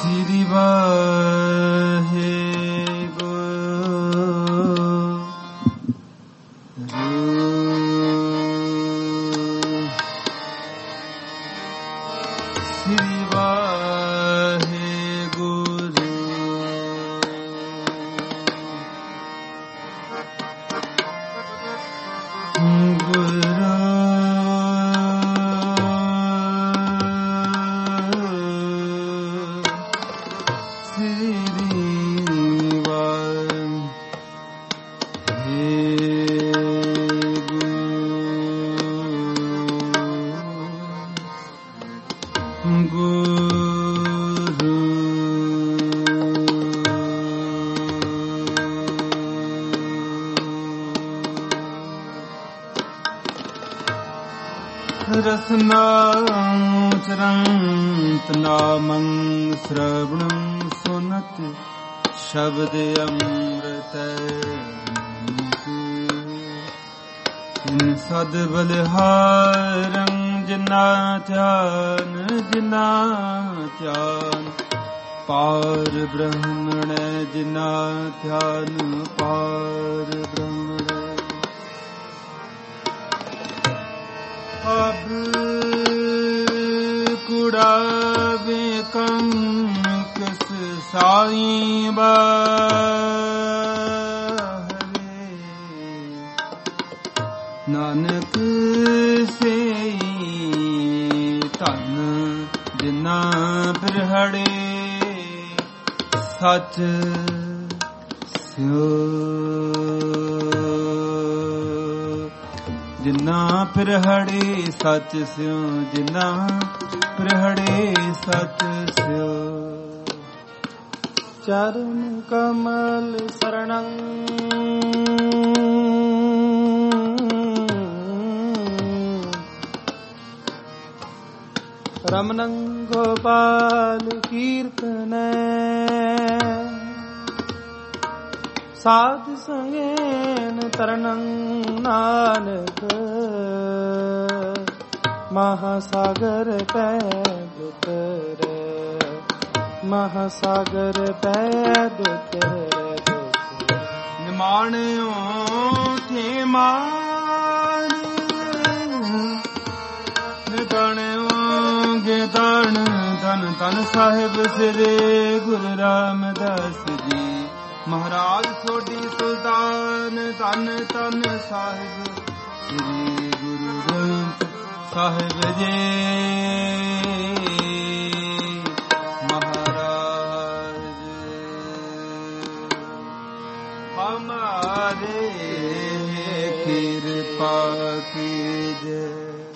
ਸ੍ਰੀ ਰਸਨਾਚਰੰਤ ਨਾਮੰ ਸ਼੍ਰਵਣੰ ਸੁਨਤ ਸ਼ਬਦ ਅੰਮ੍ਰਿਤ ਸਦ ਬਲਿਹਾਰੰ ਜਿਨਾ ਧਿਆਨ ਪਾਰ ਬ੍ਰਹਮਣ ਜਿਨਾ ਧਿਆਨ ਪਾਰ ਬ੍ਰਹਮਣ ਅਬ ਕੁੜਾਵੇ ਕਮ ਕਿਸ ਸਾਈਂ ਬਾਹਰੇ ਨਾਨਕ ਸੇਈ ਧਨ ਜਿਨਾ ਬਿਰਹੜੇ ਸੱਚ ਸਿਓ ਜਿਨਾ ਪਿਰਹੜੇ ਸੱਚ ਸਿਉ ਜਿਨਾ ਪਿਰਹੜੇ ਸੱਚ ਸਿਉ ਚਰਨ ਕਮਲ ਸਰਣੰ ਰਮਨੰ ਗੋਪਾਲ ਕੀਰਤਨੈ ਸਾਧ ਸੰਗੇਨ ਤਰਨੰ ਨਾਨਕ ਮਹਾਸਾਗਰ ਪੈ ਦੁਤਰੇ ਮਹਾਸਾਗਰ ਪੈ ਦੁਤਰੇ ਨਿਮਾਣਿਓ ਤੇ ਮਾਨ ਨਿਗਣਿਓ ਗੇਤਨ ਧਨ ਧਨ ਸਾਹਿਬ ਸ੍ਰੀ ਗੁਰੂ ਰਾਮਦਾਸ ਜੀ ਮਹਾਰਾਜ ਸੋਢੀ ਸੁਲਤਾਨ ਧੰਨ ਧੰਨ ਸਾਹਿਬ ਸ੍ਰੀ ਗੁਰੂ ਗ੍ਰੰਥ ਸਾਹਿਬ ਜੀ ਮਹਾਰਾਜ ਹਮਾਰੇ ਕਿਰਪਾ ਕੀਜੈ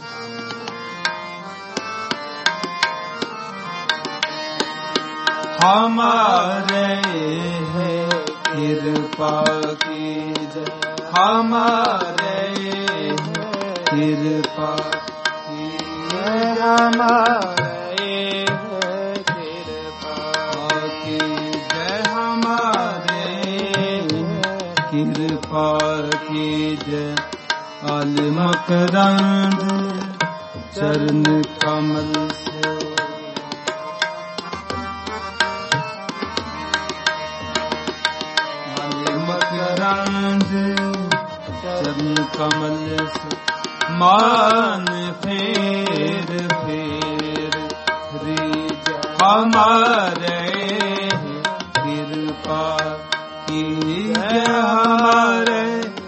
हमारे है कृपा कीजै हमारे है कृपा कीजै हमारे है कृपा कीजै हमारे कृपा कीजै आल मकरंद चरण कमल से चरण कमल से मान फेर फेर रीज हमारे कृपा कीजै हमारे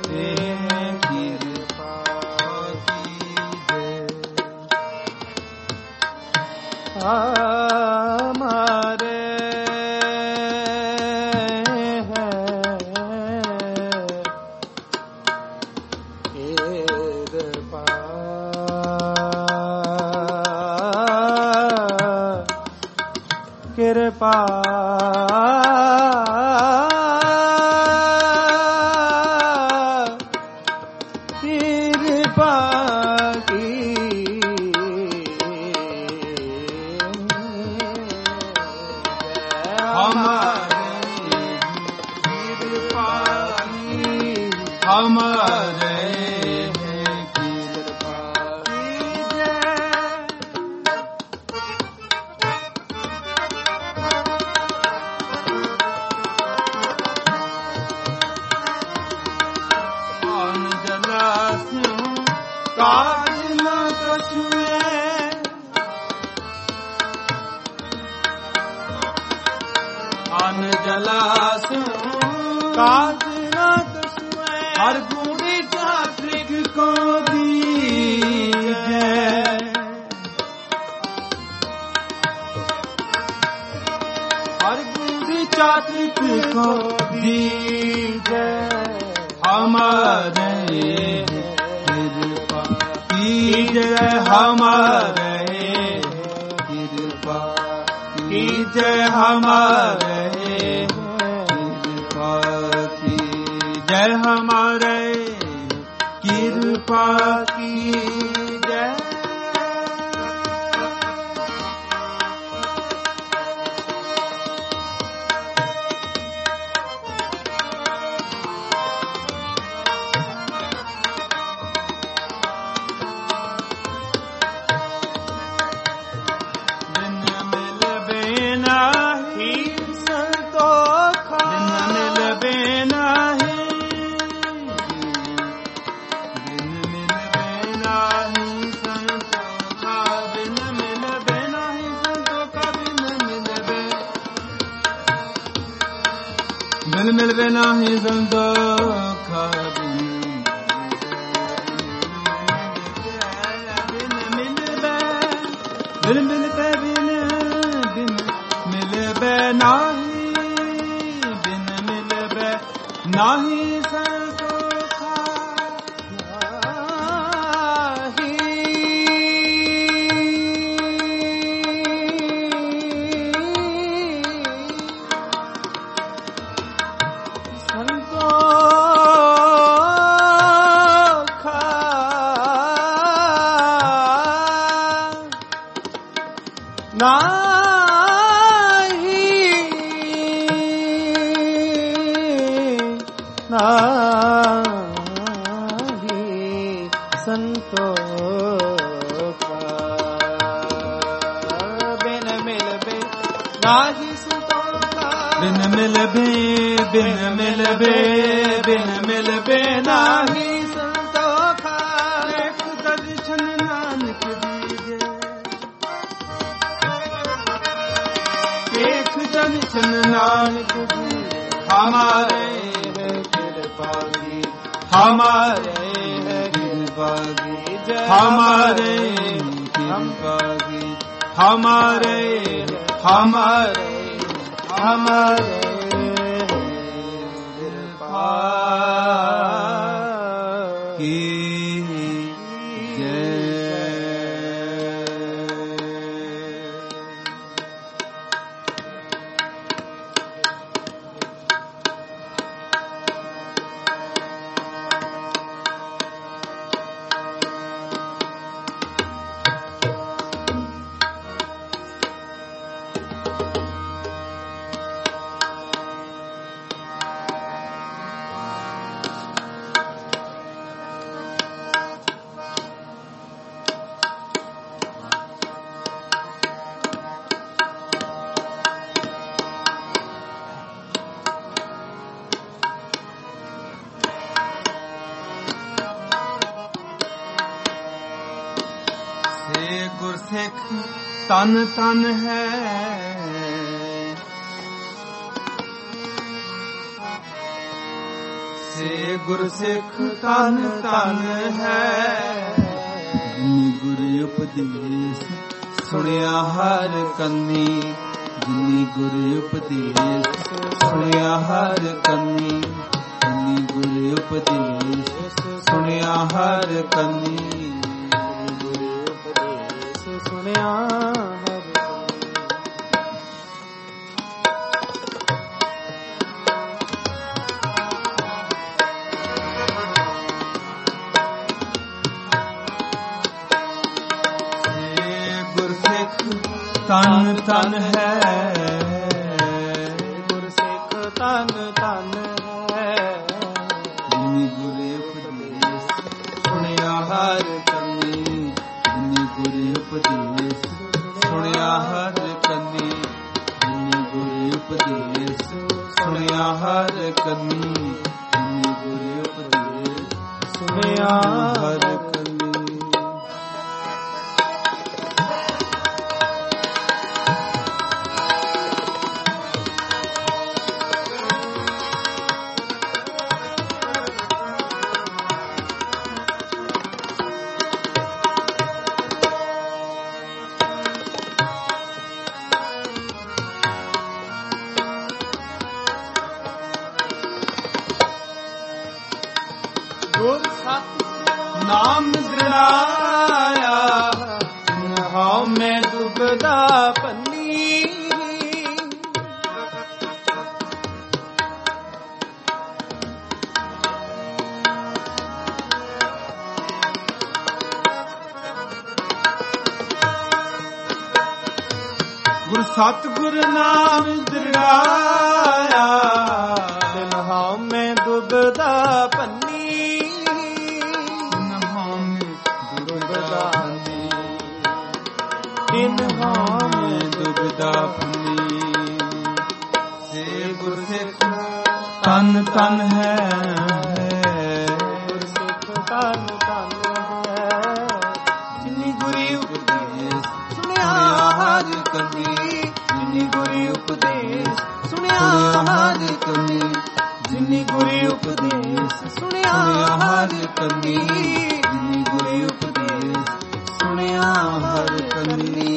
कृपा कीजै हमारे कृपा कृपा की हमारे कृपा हमारे कृपा काज न कछुए अन जलासु काज न कछुए हर बूढ़ी चात्रिक को दीजे हर बूढ़ी चात्रिक को दीजे हमारे कृपा कीजय हमारे कृपा कीजय हमारे कृपा कीजय हमारे कृपा कीजय मिलवे नाही संतोख बिन मिलवे मिलवे नाही बिन मिलवे नाही संतोख बिन मिलवे नाही संतोखा एक दर्शन नानक दीजे एक दर्शन नानक दीजे हमारे है कृपा की हमारे है कृपा की हमारे कृपा की हमारे हमारे हमारे गुरसिख तन तन है से गुरसिख तन तन है गुरु उपदेश सुनिया हर कन्नी जिनी गुरु उपदेश सुनिया हर कन्नी जिनी गुरु उपदेश सुनिया हर कन्नी गुरसिख तन तन है गुरसिख तन तन है जिनी गुरु उपदेश सुनिया हर कन्नी जिनी गुरु उपदेश सुनिया हर कन्नी जिनी गुरु उपदेश सुनिया हर कन्नी जिनी गुरु उपदेश सुनिया हर कन्नी ਨਾਮ ਦ੍ਰਿੜਾਇਆ, ਹਉ ਮੈਂ ਦੁਬਦਾ ਪੰਨੀ। ਗੁਰ ਸਤਿਗੁਰ ਨਾਮ ਦ੍ਰਿੜਾਇਆ, ਤਿਨ ਹਉ ਮੈਂ ਦੁਬਦਾ ਪੰਨੀ। ਹਉ ਮੈਂ ਦੁਬਦਾ ਪੰਨੀ, ਤਿਨ ਹਉ ਮੈਂ ਦੁਬਦਾ ਪੰਨੀ। ਸੇ ਗੁਰ ਸਿੱਖ ਤਨ ਤਨ ਹੈ, ਗੁਰ ਸਿੱਖ ਤਨ ਤਨ ਹੈ। ਜਿਨੀ ਗੁਰੀ ਉਪਦੇਸ਼ ਸੁਣਿਆ ਹਰ ਕੰਨੀ, ਜਿਨੀ ਗੁਰੀ ਉਪਦੇਸ਼ ਸੁਣਿਆ ਹਰ ਕੰਨੀ। ਜਿਨੀ ਗੁਰੀ ਉਪਦੇਸ਼ ਸੁਣਿਆ ਹਰ ਕੰਨੀ, ਜਿਨੀ ਗੁਰੀ ਉਪਦੇਸ਼ ਸੁਣਿਆ ਹਰ ਕੰਨੀ।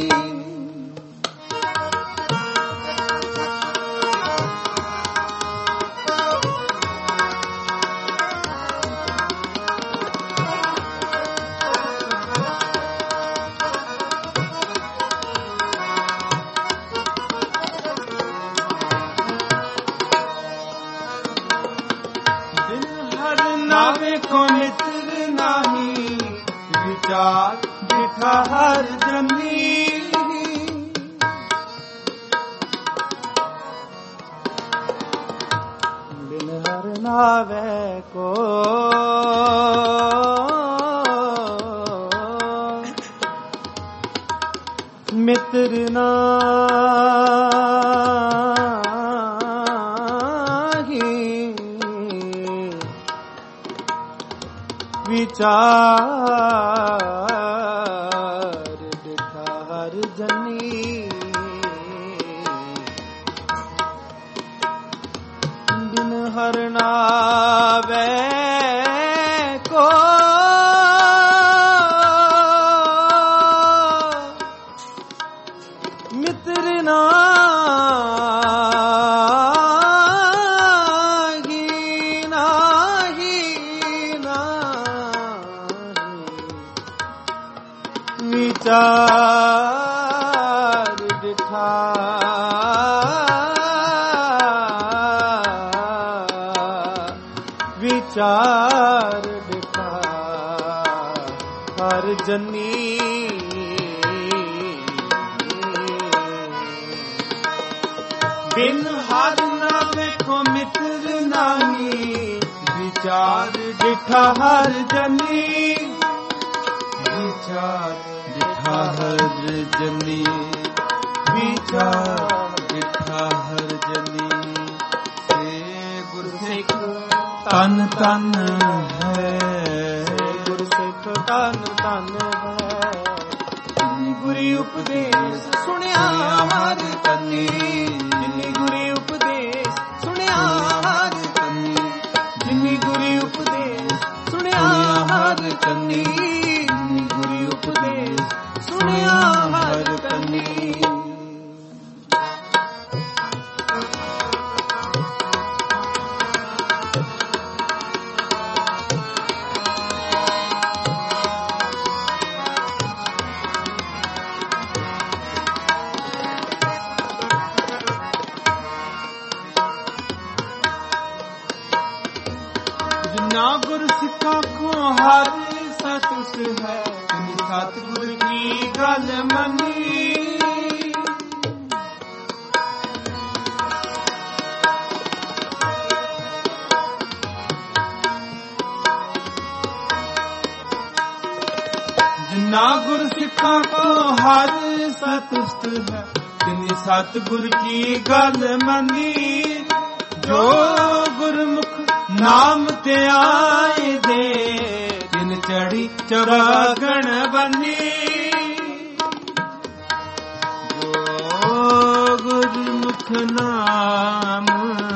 ਨਾ ਵੇਖੋ ਮਿੱਤਰ ਨਾਹੀ, ਵਿਚਾਰ ਜਿਠਾ ਹਰ ਜਨੀ। ਬਿਨ ਹਰ ਨਾਵੇ ਕੋ ਮਿੱਤਰ ਵਿਚਾਰ ਦਿਠਾ ਹਰ ਜਨੀ। ਬਿਨ ਹਰ ਨਾਵੇ ਕੋ ਮਿੱਤਰ ਵਿਚਾਰ ਦਿਠਾ ਵਿਚਾਰ ਦਿਠਾ ਹਰ ਜਨੀ। ਬਿਨ ਹਰ ਨਾ ਵੇਖੋ ਮਿੱਤਰ ਨਾਹੀ, ਵਿਚਾਰ ਦਿਠਾ ਹਰ ਜਨੀ। ਵਿਚਾਰ ਦਿਠਾ ਹਰ ਜਨੀ, ਵਿਚਾਰ ਦਿਠਾ ਹਰ ਜਨੀ। ਸੇ ਗੁਰ ਸਿੱਖ ਤਨ ਤਨ ਹੈ, ਗੁਰ ਸਿੱਖ ਤਨ ਤਨ ਹੈ। ਜਿਨੀ ਗੁਰੀ ਉਪਦੇਸ਼ ਸੁਣਿਆ ਹਰ ਕੰਨੀ, ਜਿਨੀ ਗੁਰੀ ਉਪਦੇਸ਼ ਸੁਣਿਆ ਹਰ ਕੰਨੀ। ਜਿਨੀ ਗੁਰੀ ਉਪਦੇਸ਼ ਸੁਣਿਆ ਹਰ ਕੰਨੀ, ਗੁਰੀ ਉਪਦੇਸ਼ ਸੁਣਿਆ ਹਰ ਕੰਨੀ। ਜਿਨਾ ਗੁਰ ਸਿੱਖਾਂ ਕੋ ਹਰ ਸਤਿ ਹੈ, ਸਤਿਗੁਰ ਕੀ ਗੱਲ ਮੰਨੀ। ਜਿਨਾ ਗੁਰ ਸਿੱਖਾਂ ਕੋ ਹਰ ਸਤਿ ਹੈ, ਤਿਨੀ ਸਤਿਗੁਰ ਕੀ ਗੱਲ ਮੰਨੀ। ਜੋ ਗੁਰਮੁਖ ਨਾਮ ਤੇ ਆਏ ਦੇ, ਤਿਨ ਚੜੀ ਚਵਾਗਣ ਬੰਨੀ। ਜੋ ਗੁਰਮੁਖ ਨਾਮ,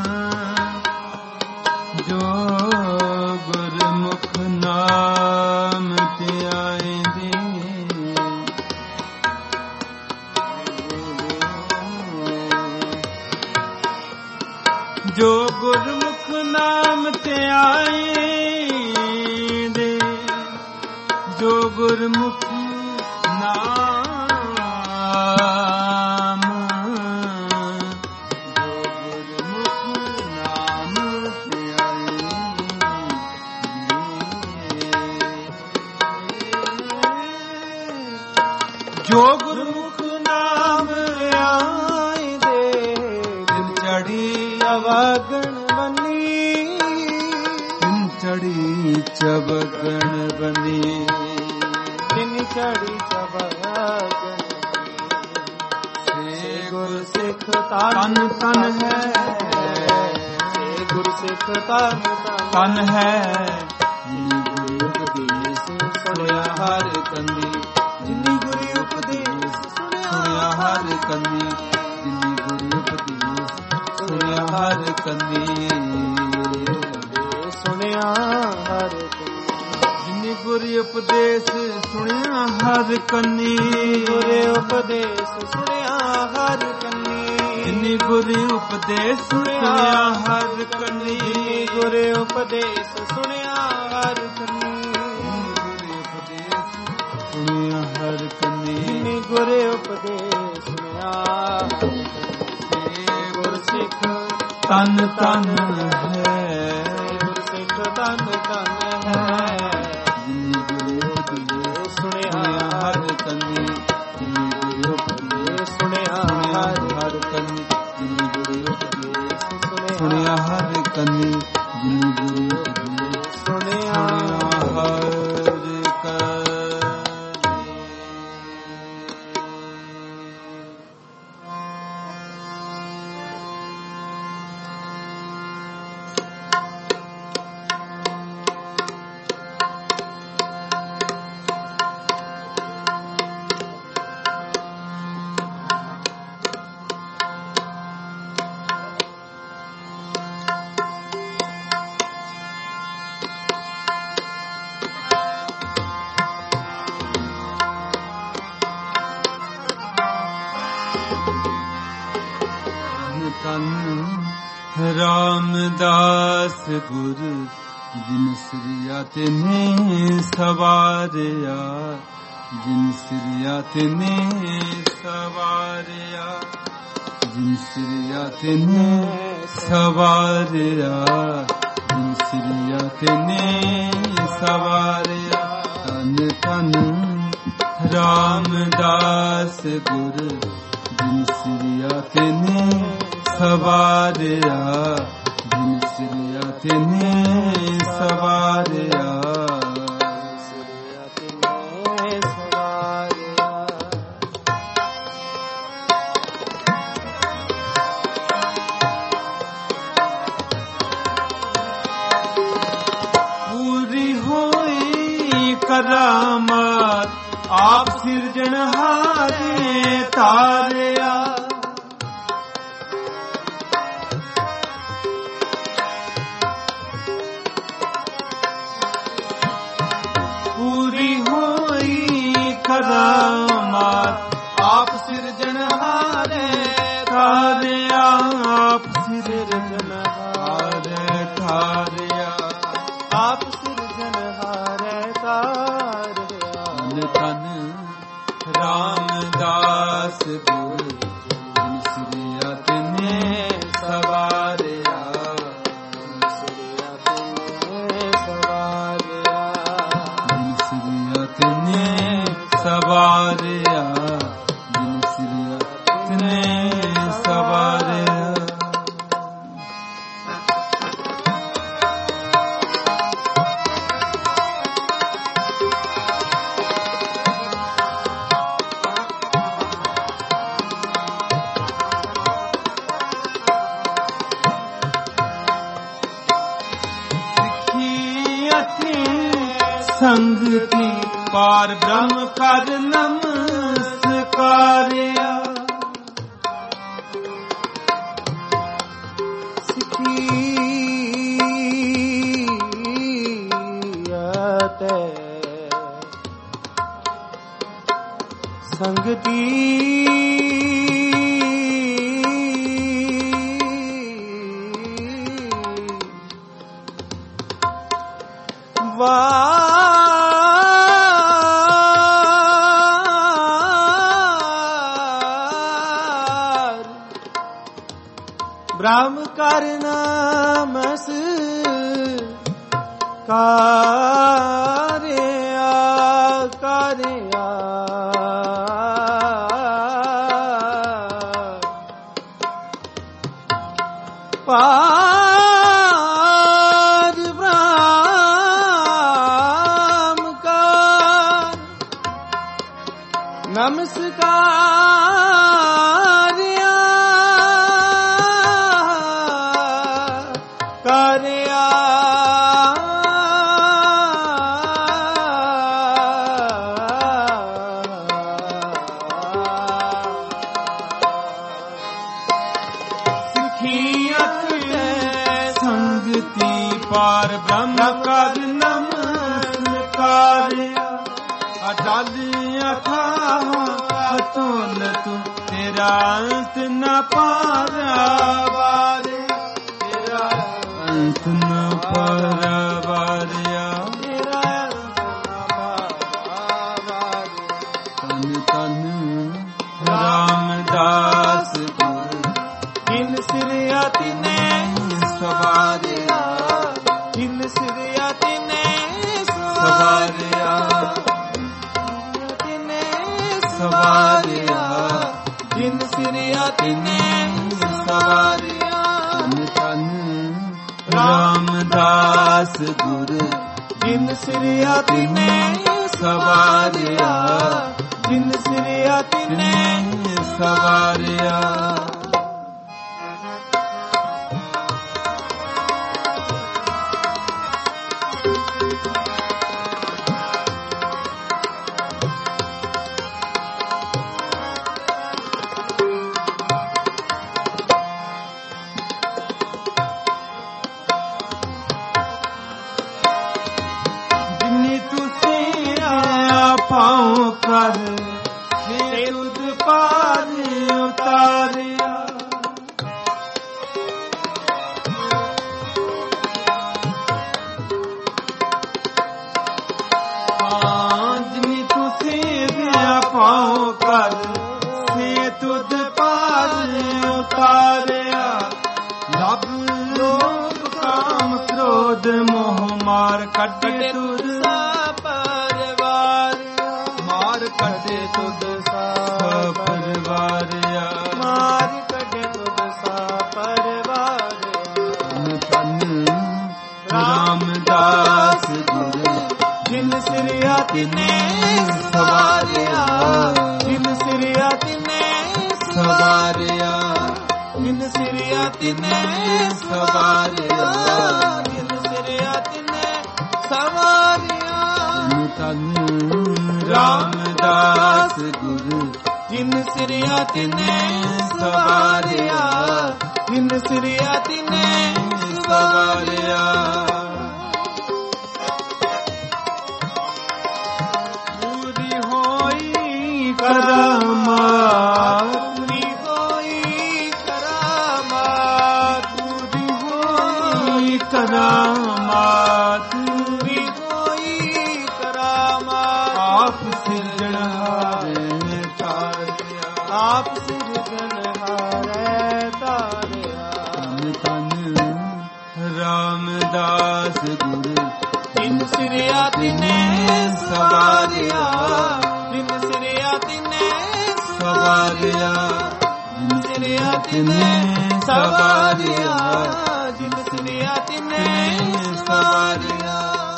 ਜੋ ਗੁਰਮੁਖ ਨਾਮ ਤੇ ਆਏ ਦੇ, ਜੋ ਗੁਰਮੁਖ ਨਾਮ ਤੇ ਆਏ ਦੇ, ਜੋ ਗੁਰਮੁਖ ਨਾਮ, ਜੋ ਗੁਰਮੁਖ ਨਾਮ ਆਏ ਦੇ, ਦਿਨ ਚੜੀ ਅਵਗਣ ਬਨੀ, ਦਿਨ ਚੜੀ ਚਵਗਣ ਬਨੀ, ਦਿਨ ਚੜੀ ਚਵਗਣ ਬਨੀ। ਸੇ ਗੁਰ ਸਿੱਖ ਤਨ ਤਨ ਹੈ, ਸੇ ਗੁਰ ਸਿੱਖ ਤਨ ਤਨ ਹੈ, ਜਿਨੀ ਗੁਰੂ ਉਪਦੇਸ਼ ਸੁਣਿਆ ਹਰ ਕੰਨੀ, ਜਿਨੀ ਗੁਰੂ ਉਪਦੇਸ਼ ਸੁਣਿਆ ਹਰ ਕੰਨੀ, ਜਿਨੀ ਗੁਰੂ ਉਪਦੇਸ਼ ਸੁਣਿਆ ਹਰ ਕੰਨੀ, ਸੁਣਿਆ ਹਰ ਕੰਨੀ, ਜਿਨੀ ਗੁਰੂ ਉਪਦੇਸ਼ ਸੁਣਿਆ ਹਰ ਕੰਨੀ, ਗੁਰੂ ਉਪਦੇਸ਼ ਸੁਣਿਆ ਹਰ ਕੰਨੀ, ਜਿਨੀ ਗੁਰੂ ਉਪਦੇਸ਼ ਸੁਣਿਆ ਹਰ ਕੰਨੀ, ਜਿਨੀ ਗੁਰੂ ਉਪਦੇਸ਼ ਸੁਣਿਆ ਹਰ ਕੰਨੀ, ਸੁਣਿਆ ਹਰ ਕੰਨੀ, ਜਿਨੀ ਗੁਰੂ ਉਪਦੇਸ਼ ਸੁਣਿਆ ਹਰ ਕੰਨੀ। ਗੁਰ ਸਿੱਖ ਤਨ ਤਨ ਹੈ, ਗੁਰ ਸਿੱਖ ਤਨ ਤਨ ਹੈ, ਜਿਨੀ ਗੁਰੂ ਉਪਦੇਸ਼ ਸੁਣਿਆ ਹਰ ਕੰਨੀ, ਜਿਨੀ ਗੁਰੂ ਉਪਦੇਸ਼ ਸੁਣਿਆ ਹਰ ਕੰਨੀ, ਜਿਨੀ ਗੁਰੂ ਉਪਦੇਸ਼ ਸੁਣਿਆ ਹਰ ਕੰਨੀ, ਜਿਨੀ ਗੁਰੂ ਉਪਦੇਸ਼ ਸੁਣਿਆ ਹਰ ਰਾਮਦਾਸ ਗੁਰ ਜਿਨ ਸਿਰਿਆ ਤੈਨੇ ਸਵਾਰਿਆ, ਜਿਨ ਸਿਰਿਆ ਤੈਨੇ ਸਵਾਰਿਆ, ਜਿਨ ਸਿਰਿਆ ਤੈਨੇ ਸਵਾਰਿਆ, ਜਿਨ ਸਿਰਿਆ ਤੈਨੇ ਸਵਾਰਿਆ। ਧੰਨ ਧੰਨ ਰਾਮਦਾਸ ਗੁਰ ਜਿਨ ਸਿਰਿਆ ਤੈਨੇ ਸਵਾਰਿਆ, ਜਿਨ ਸਿਰਿਆ ਤੈਨੇ ਸਵਾਰਿਆ, ਸਿਰਿਆ ਤੈਨੇ ਸਵਾਰਿਆ। ਪੂਰੀ ਹੋਈ ਕਰਾਮਾਤ ਆਪ ਸਿਰਜਣਹਾਰੇ ਤਾਰਿਆ, ਕਰਾਮਾਤ ਆਪ ਸਿਰਜਣਹਾਰੇ ਠਾਰਿਆ, ਆਪ ਸਿਰਜਣਹਾਰੇ ਠਾਰਿਆ, ਆਪ ਸਿਰਜਣਹਾਰੇ ਠਾਰਿਆ। ਧੰਨ ਰਾਮਦਾਸ ਗੁਰ ਜਿਨ ਸਿਰਿਆ ਤੈਨੇ ਸਵਾਰਿਆ, ਜਿਨ ਸਿਰਿਆ ਤੈਨੇ ਸਵਾਰਿਆ, ਜਿਨ ਸਿਰਿਆ ਤੈਨੇ ਸਵਾਰਿਆ, ਜਿਨ ਸਿਰਿਆ ਤੈਨੇ ਸਵਾਰਿਆ। ਸਿੱਖੀ ਅਥੀ ਸੰਗਤੀ ਪਾਰ ਬ੍ਰਹਮ ਕਰ ਨਮਸਕਾਰਿਆ, ਸਿੱਖੀਅਤੈ ਸੰਗਤੀ ਵਾਰ ਰਾਮ ਕਰ ਨਾਮਸ ਕਾਰਿਆ ਕਾਰਿਆ ਪਾਜ ਬ੍ਰਹਮ ਕਾ ਨਮਸਕਾਰਿਆ ਕਾਰਿਆ ਪਾਰ ਬ੍ਰਹਮ ਕਰ ਨਮਸਕਾਰਿਆ ਅਟਲ ਅਥਾਹ ਅਤੁਲ ਤੂੰ ਤੇਰਾ ਅੰਤ ਨ ਪਾਰਾਵਾਰਿਆ ਤੇਰਾ ਅੰਤ ਨ ਪਾਰਾਵਾਰਿਆ ਤੇਰਾ ਅੰਤ ਨ ਪਾਰਾਵਾਰਿਆ ਤਨ ਤਨ ਰਾਮਦਾਸ ਗੁਰ ਜਿਨ ਸਿਰ ਅਤਿਨੇ ਸਵਾਰਿਆ ਜਿਨ ਸਿਰਿਆ ਤਿਨੇ ਸਵਾਰਿਆ ਤਿਨੇ ਸਵਾਰਿਆ ਜਿਨ ਸਿਰਿਆ ਤਿਨੇ ਸਵਾਰਿਆ ਤਨ ਰਾਮਦਾਸ ਗੁਰ ਜਿਨ ਸਿਰਿਆ ਤਿਨੇ ਸਵਾਰਿਆ ਜਿਨ ਸਿਰਿਆ ਤਿਨੇ ਸਵਾਰਿਆ ਪਾਉ ਕਰ ਸੇ ਤੁਧ ਪਾਰ ਉਤਾਰਿਆ ਜਿਨੀ ਤੁਸੀਂ ਪਾਉ ਕਰ ਸੇ ਤੁਧ ਪਾਰ ਉਤਾਰਿਆ ਲਭ ਲੋਭ ਕਾਮ ਕ੍ਰੋਧ ਮੋਹ ਮਾਰ ਕੱਢੇ ਤੁਧ ਕੱਢੇ ਤੁਧ ਸਾ ਪਰਵਾਰਿਆ ਮਾਰ ਕੱਢੇ ਤੁਧ ਸਾ ਪਰਵਾਰਿਆ ਤਨ ਰਾਮਦਾਸ ਗੁਰ ਜਿਨ ਸਿਰਿਆ ਤਿਨੇ ਸਵਾਰਿਆ ਜਿਨ ਸਿਰਿਆ ਤਿਨੇ ਸਵਾਰਿਆ ਜਿਨ ਸਿਰਿਆ ਤਿਨੇ ਸਵਾਰਿਆ ਜਿਨ ਸਿਰਿਆ ਤਿਨੇ ਸਵਾਰਿਆ ਤਨ ਰਾਮਦਾਸ ਗੁਰ ਜਿਨ ਸਿਰਿਆ ਤਿਨੇ ਸਵਾਰਿਆ ਜਿਨ ਸਿਰਿਆ ਤਿਨੇ ਸਵਾਰਿਆ ਪੂਰੀ ਹੋਈ ਕਰਾਮਾਤ ਪੂਰੀ ਹੋਈ ਕਰਾਮਾਤ ਪੂਰੀ ਹੋਈ ਕਰਾਮਾਤ ਪੂਰੀ ਹੋਈ ਕਰਾਮਾਤ ਆਪ ਸਿਰਜਣਹਾਰੇ ਤਾਰਿਆ ਆਪ ਸਿਰਜਣਹਾਰੇ ਤਾਰਿਆ ਤਨ ਰਾਮਦਾਸ ਗੁਰ ਜਿਨ ਸਿਰਿਆ ਤਿਨੇ ਸਵਾਰਿਆ ਜਿਨ ਸਿਰਿਆ ਤਿਨੇ ਸਵਾਰਿਆ ਜਿਨ ਸਿਰਿਆ ਤਿਨੇ ਸਵਾਰਿਆ ਜਿਨ ਸਿਰਿਆ ਤਿਨੇ ਸਵਾਰਿਆ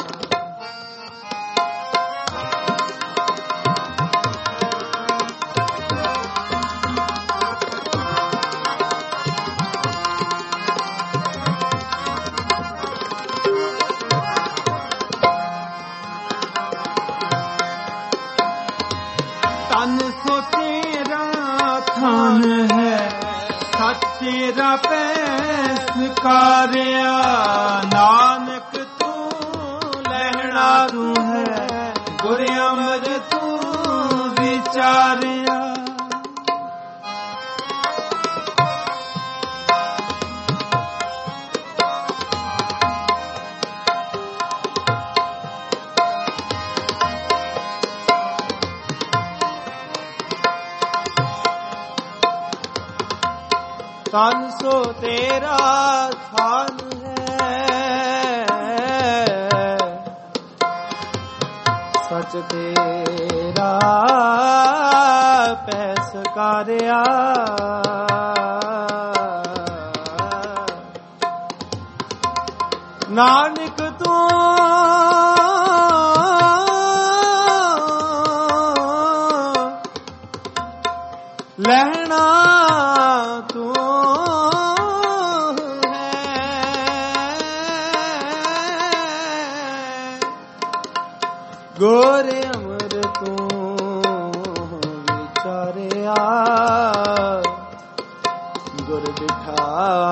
ਤਨ ਸੋ ਤੇਰਾ ਥਾਨ ਹੈ ਸੱਚ ਤੇਰਾ ਪੈਸ ਕਾਰਿਆ ਨਾਨਕ ਤੂੰ ਲੈਣਾ ਤੂੰ ਹੈ ਗੁਰ ਅਮਰ ਤੂੰ ਵਿਚਾਰਿਆ ਤਨ ਸੋ ਤੇਰਾ ਥਾਨ ਹੈ, ਸਚ ਤੇਰਾ ਪੈਸ ਕਾਰਿਆ, ਨਾਨਕ ਤੂੰ ਲੈਣਾ ਤੂੰ ਹੈ, ਗੋਰੇ ਅਮਰ ਤੂੰ ਵਿਚਾਰਿਆ, ਗੁਰ ਬਿਠਾ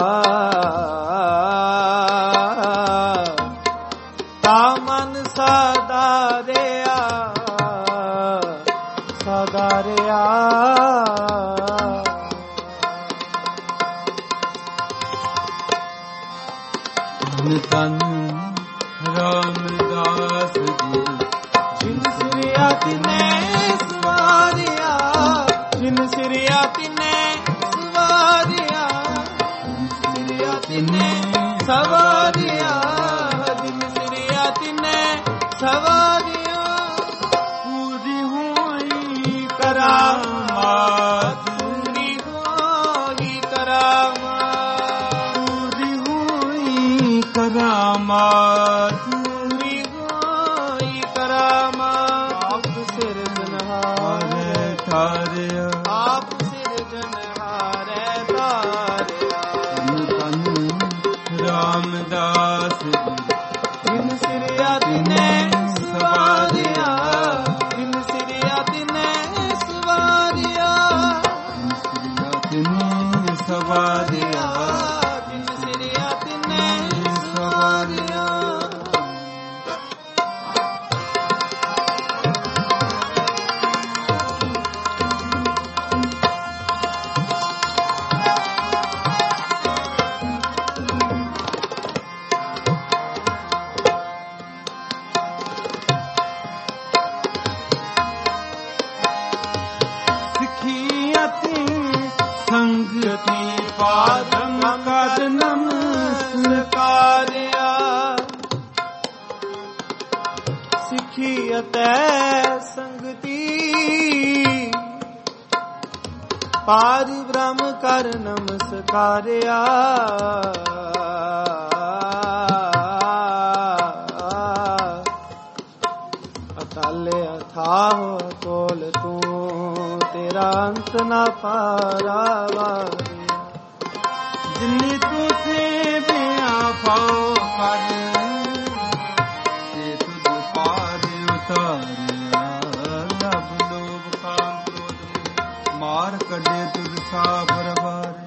ਤਾ ਮਨ ਸਦਾ ਰਿਆ, ਸਦਾ ਰਿਆ। ਤਨ ਰਾਮਦਾਸ ਜੀ ਜਿਨ ਸਿਰਿਆ ਤਿਨੇ ਸਵਾਰਿਆ, ਜਿਨ ਸਿਰਿਆ ਤਿਨੇ ਸਵਾਰਿਆ, ਸਿਰਿਆ ਤਿਨੇ ਸਵਾਰਿਆ, ਜਿਨ ਸਿਰਿਆ ਤਿਨੇ ਸਵਾਰਿਆ। ਪੂਰੀ ਹੋਈ ਕਰਾਮਾਤ, ਪੂਰੀ ਹੋਈ ਕਰਾਮਾਤ, ਪੂਰੀ ਹੋਈ ਕਰਾਮਾਤ, ਪੂਰੀ ਹੋਈ ਕਰਾਮਾਤ। ਆਪ ਸਿਰਜਣਹਾਰੇ ਧਾਰਿਆ, ਆਪ ਸਿਰਜਣਹਾਰੇ ਧਾਰਿਆ। ਤਨ ਰਾਮਦਾਸ ਜਿਨ ਸਿਰਿਆ ਤਿਨੇ ਸਵਾਰਿਆ, ਜਿਨ ਸਿਰਿਆ ਤਿਨੇ ਸਵਾਰਿਆ, ਤਿਨੇ ਸਵਾਰਿਆ, ਜਿਨ ਸਿਰਿਆ ਤਿਨੇ ਸਵਾਰਿਆ। ਸੰਗਤੀ ਪਾਦਮ ਕਰ ਨਮਸਕਾਰਿਆ, ਸਿੱਖੀ ਅਤੇ ਸੰਗਤੀ ਪਾਰ ਬ੍ਰਹਮ ਕਰ ਨਮਸਕਾਰਿਆ, ਅਕਾਲੇ ਅਥਾਹ ਕੋਲ ਤੂੰ ਤੇਰਾ ਅੰਤ ਨਾ ਪਾਰਾਵਾ, ਜਿਨੀ ਤੂੰ ਥੇ ਬਿਆ ਪਾਉ ਕਰ ਤੇ ਤੁਧ ਪਾਰ ਉਤਾਰਿਆ, ਲਬ ਲੋਭ ਕਾਮ ਕ੍ਰੋਧ ਮਾਰ ਕੱਢੇ ਤੁਧ ਸਾਬਰ ਵਾਰੇ।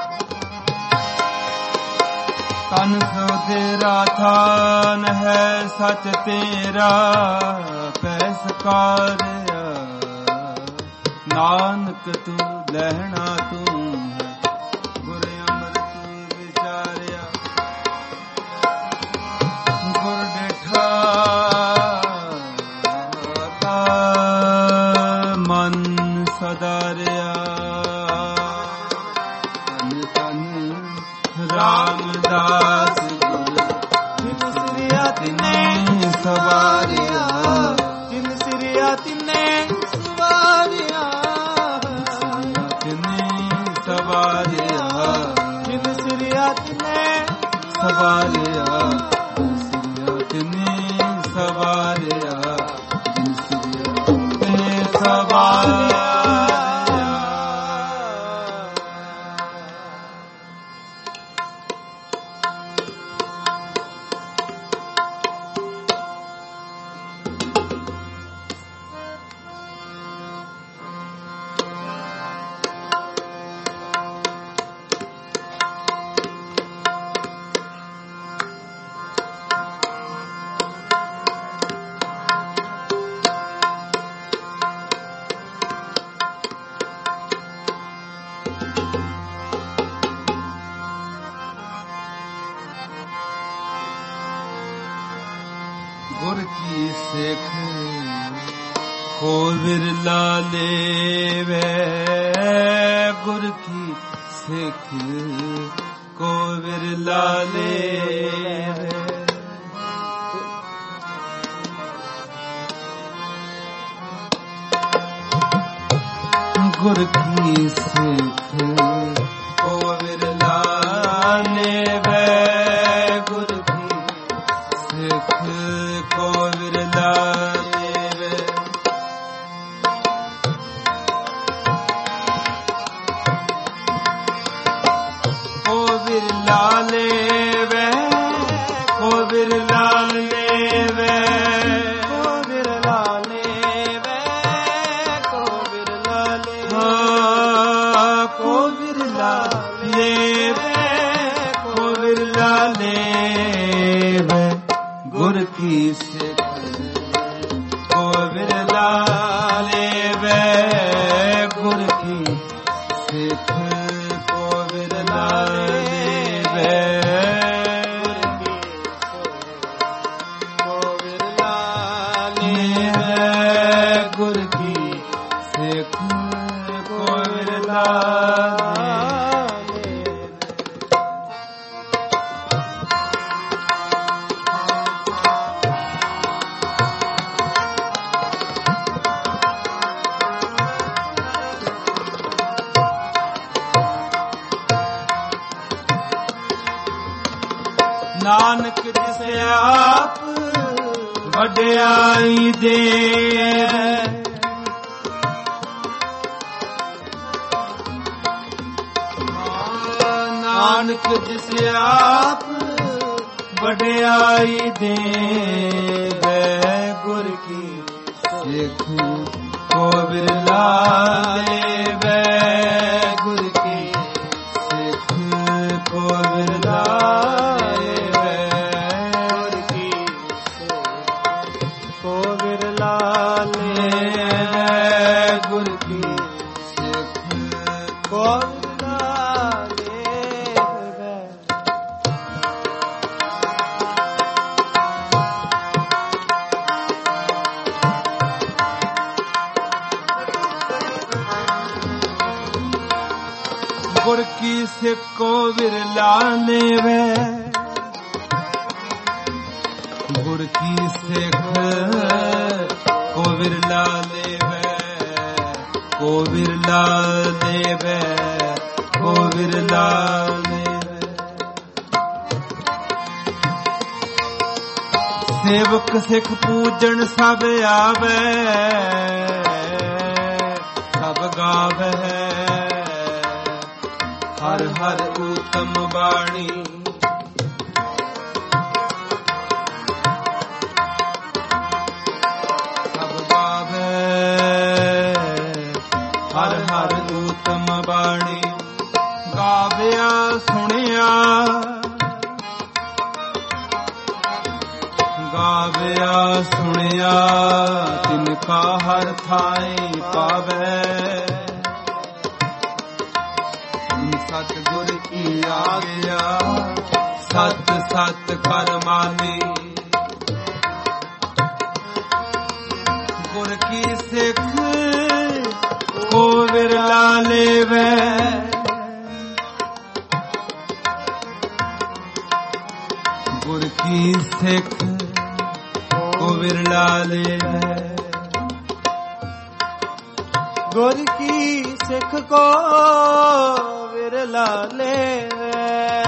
ਤਨ ਸੋ ਤੇਰਾ ਥਾਨ ਹੈ, ਸਚ ਤੇਰਾ ਪੈਸ ਕਾਰਿਆ, ਨਾਨਕ ਤੂੰ ਲੈਣਾ ਤੂੰ ਹੈ, ਗੁਰ ਅਮਰ ਤੂੰ ਵਿਚਾਰਿਆ। ਗੁਰ ਬੈਠਾ ਤਾ ਮਨ ਸਦਾ ਰਿਆ, ਤਨ ਰਾਮਦਾਸ ਜਿਨ ਸਿਰਿਆ ਤਿਨੇ ਸਵਾਰਿਆ, ਜਿਨ ਸਿਰਿਆ ਤਿਨੇ ਸਵਾਰਿਆ, ਸਵਾਰਿਆ, ਜਿਨ ਸਿਰਿਆ ਤਿਨੇ ਸਵਾਰਿਆ, ਸਿਰਿਆ ਤਿਨੇ ਸਵਾਰਿਆ, ਜਿਨ ਸਿਰਿਆ ਤਿਨੇ ਸਵਾਰਿਆ। ਗੁਰ ਕੀ ਸਿੱਖ ਕੋ ਵਿਰਲਾ ਲੇਵੇ, ਗੁਰ ਕੀ ਸਿੱਖ ਕੋ ਵਿਰਲਾ ਲੇਵੈ। ਗੁਰ ਕੀ ਸਿੱਖ ਕੋ ਵਿਰਲਾ ਲੇਵੈ। ਗੁਰ ਕੀ ਸਿੱਖ ਕੋ ਵਿਰਲਾ ਲੇਵੈ। ਕੋ ਵਿਰਲਾ ਲੇਵੈ। ਕੋ ਵਿਰਲਾ ਲੇਵੈ। ਕੋ ਵਿਰਲਾ ਲੇਵੈ। ਕੋ ਵਿਰਲਾ ਲੇਵੈ। ਕੋ ਵਿਰਲਾ ਲੇਵੈ। ਕੋ ਵਿਰਲਾ ਲੇਵੈ। ਗੁਰ ਕੀ ਸਿੱਖ ਕੋ ਵਿਰਲਾ ਲੇਵੈ। ਗੁਰ ਕੀ ਸਿੱਖ ਕੋ ਵਿਰਲਾ ਲੇਵੈ। ਗੁਰ ਕੀ ਸਿੱਖ ਕੋ ਵਿਰਲਾ ਨਾਨਕ ਜਿਸ ਆਪ ਵਡਿਆਈ ਦੇਵੈ। ਨਾਨਕ ਜਿਸ ਆਪ ਵਡਿਆਈ ਦੇਵੈ। ਗੁਰ ਕੀ ਸਿੱਖ ਕੋ ਵਿਰਲਾ ਲੇਵੈ। ਗੁਰ ਕੀ ਸਿੱਖ ਕੋ ਵਿਰਲਾ ਗੁਰ ਕੀ ਸਿੱਖ ਕੋ ਵਿਰਲਾ ਲੇਵੈ। ਗੁਰ ਕੀ ਸਿੱਖ ਕੋ ਵਿਰਲਾ ਲੇਵੈ। ਕੋ ਵਿਰਲਾ ਲੇਵੈ। ਕੋ ਵਿਰਲਾ ਲੇਵੈ। ਸੇਵਕ ਸਿੱਖ ਪੂਜਣ ਸਭ ਆਵੈ। ਸਭ ਗਾਵੈ। ਹਰ ਹਰ ਊਤਮ ਬਾਣੀ। ਸਭ ਗਾਵੈ। ਹਰ ਹਰ ਊਤਮ ਬਾਣੀ। ਗਾਵਿਆ ਸੁਣਿਆ। ਗਾਵਿਆ ਸੁਣਿਆ ਤਿਨ ਕਾ ਹਰ ਥਾਈ ਪਾਵੈ। ਸਤਿਗੁਰ ਕੀ ਆਗਿਆ ਸਤ ਸਤ ਕਰ ਮਾਨੀ। ਗੁਰ ਕੀ ਸਿੱਖ ਕੋ ਵਿਰਲਾ ਲੇਵੈ। ਗੁਰ ਕੀ ਸਿੱਖ ਕੋ ਵਿਰਲਾ ਲੇਵੈ। ਗੁਰ ਕੀ ਸਿੱਖ ਕੋ ਵਿਰਲਾ ਲੇਵੈ।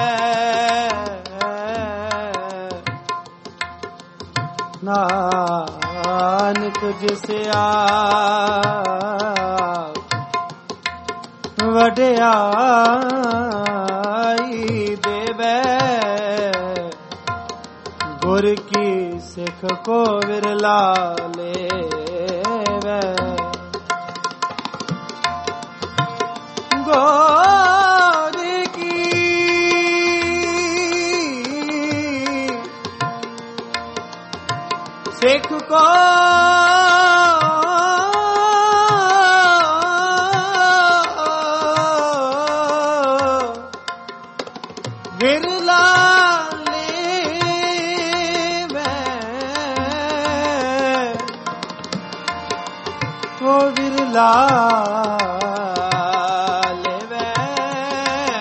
ਨਾਨਕ ਜਿਸ ਆਪ ਵਡਿਆਈ ਦੇਵੈ। ਗੁਰ ਕੀ ਸਿੱਖ ਕੋ ਵਿਰਲਾ ਲੇਵੈ। ਗੁਰ ਕੀ ਸਿੱਖ ਕੋ ਵਿਰਲਾ ਲੇਵੈ। ਕੋ ਵਿਰਲਾ ਲੇਵੈ।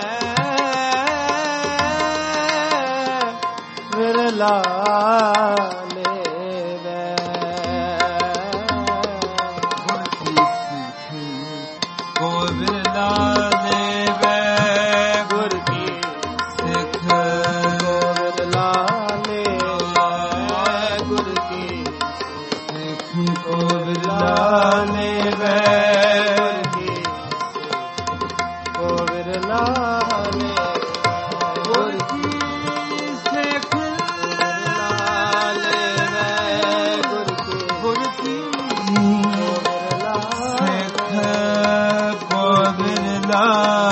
ਵਿਰਲਾ ਲੇਵੈ ਕੋ ਵਿਰਲਾ ਗੁਰ ਕੀ ਸਿੱਖ ਵਿਰਲਾ ਲੇਵੈ ਗੁਰ ਕੀ ਵਿਰਲਾ ਸਿੱਖ ਕੋ ਵਿਰਲਾ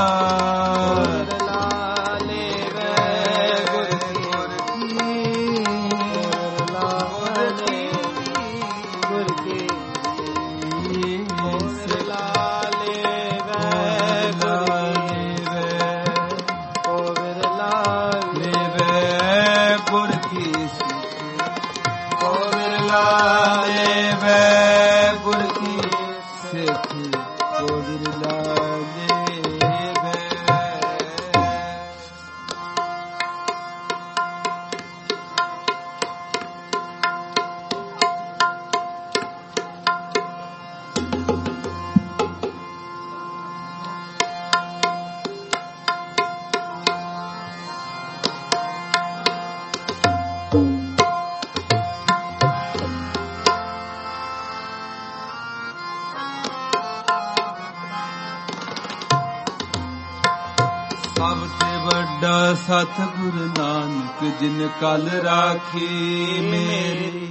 ਸਤਿਗੁਰ ਨਾਨਕ ਜਿਨ ਕਲ ਰਾਖੀ ਮੇਰੀ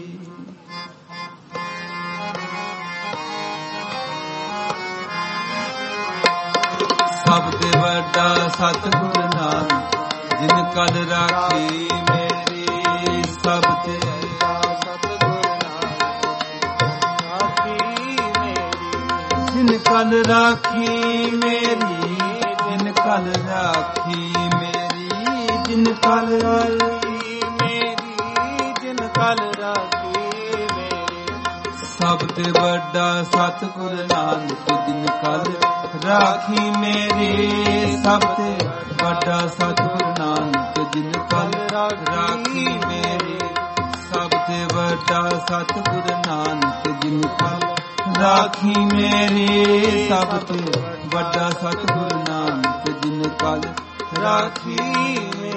ਸਭ ਤੇ ਵੱਡਾ ਸਤਿਗੁਰ ਨਾਨਕ ਜਿਨ ਕਲ ਰਾਖੀ ਮੇਰੀ ਸਭ ਤੇ ਸਤਿਗੁਰ ਨਾਨਕ ਜਿਨ ਕਲ ਰਾਖੀ ਮੇਰੀ ਜਿਨ ਕਲ ਰਾਖੀ ਜਿਨ ਕਲ ਰਾਖੀ ਮੇਰੀ ਜਿਨ ਕਲ ਰਾਖੀ ਮੇਰੀ ਸਭ ਤੇ ਵੱਡਾ ਸਤਿਗੁਰ ਨਾਨਕ ਜਿਨ ਕਲ ਰਾਖੀ ਮੇਰੀ ਸਭ ਤੇ ਵੱਡਾ ਸਤਿਗੁਰ ਨਾਨਕ ਜਿਨ ਕਲ ਰਾਖੀ ਮੇਰੀ ਸਭ ਤੇ ਵੱਡਾ ਸਤਿਗੁਰ ਨਾਨਕ ਜਿਨ ਕਲ ਰਾਖੀ ਮੇਰੀ ਸਭ ਤੇ ਵੱਡਾ ਸਤਿਗੁਰ ਨਾਨਕ ਜਿਨ ਕਲ ਰਾਖੀ ਮੇਰੀ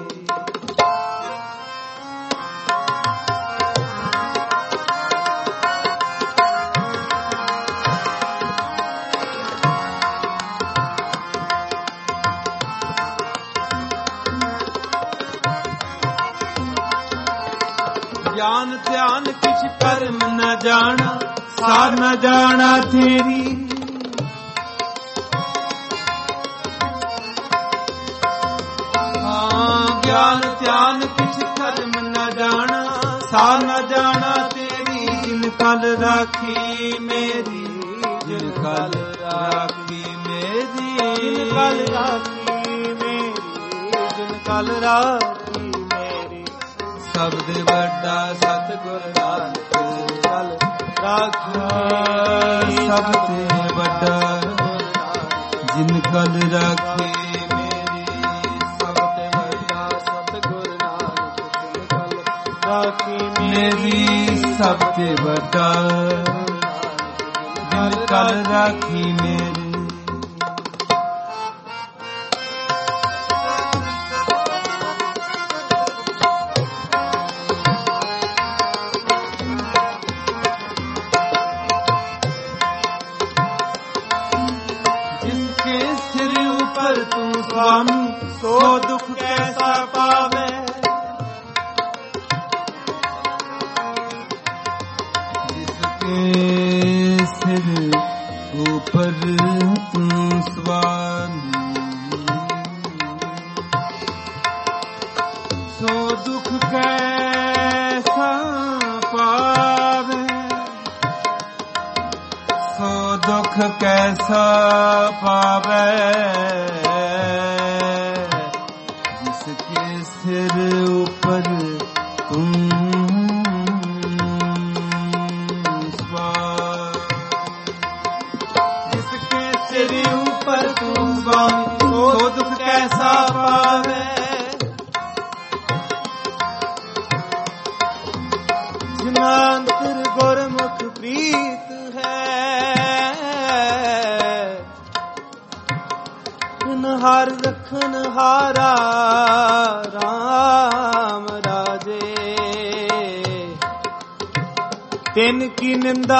ਗਿਆਨ ਧਿਆਨ ਕਿਛ ਕਰਮ ਨ ਜਾਣਾ ਸਾਰ ਨ ਜਾਣਾ ਤੇਰੀ ਗਿਆਨ ਧਿਆਨ ਕਿਛ ਕਰਮ ਨ ਜਾਣਾ ਸਾਰ ਨ ਜਾਣਾ ਤੇਰੀ ਜਿਨ ਕਲ ਰਾਖੀ ਮੇਰੀ ਜਿਨ ਕਲ ਰਾਖੀ ਮੇਰੀ ਜਿਨ ਕਲ ਰਾਖੀ ਮੇਰੀ ਜਿਨ ਕਲ ਰਾਖੀ ਮੇਰੀ ਸਭ ਦੇ ਵੱਡਾ ਸਤਿਗੁਰ ਨਾਨਕ ਕਲ ਰਾਖੀ ਸਭ ਤੇ ਵੱਡਾ ਜਿਨ ਕਲ ਰਾਖੀ ਮੇਰੀ ਸਭ ਤੇ ਵੱਡਾ ਜਿਨ ਕਲ ਰਾਖੀ ਮੇਰੀ ਜਿਸਕੇ ਸਿਰ ਉਪਰ ਤੂੰ ਸੁਆਮੀ ਸੋ ਦੁਖ ਕੈਸਾ ਪਾਵੇ ਸਿਰ ਉਪਰ ਤੂੰ ਸੁਆਮੀ ਸੋ ਦੁਖ ਕੈਸਾ ਪਾਵੇ ਸੋ ਦੁਖ ਕੈਸਾ ਪਾਵੇ ਜਿਸਕੇ ਸਿਰ ਉਪਰ ਤੂੰ ਸੋ ਦੁਖ ਕੈਸਾ ਪਾਵੇ ਜਿਨਾ ਅੰਤਰ ਗੁਰਮੁਖ ਪ੍ਰੀਤ ਹੈ ਤਿਨ ਹਰ ਰਖਨ ਹਾਰਾ ਰਾਮ ਰਾਜੇ तिनकी निंदा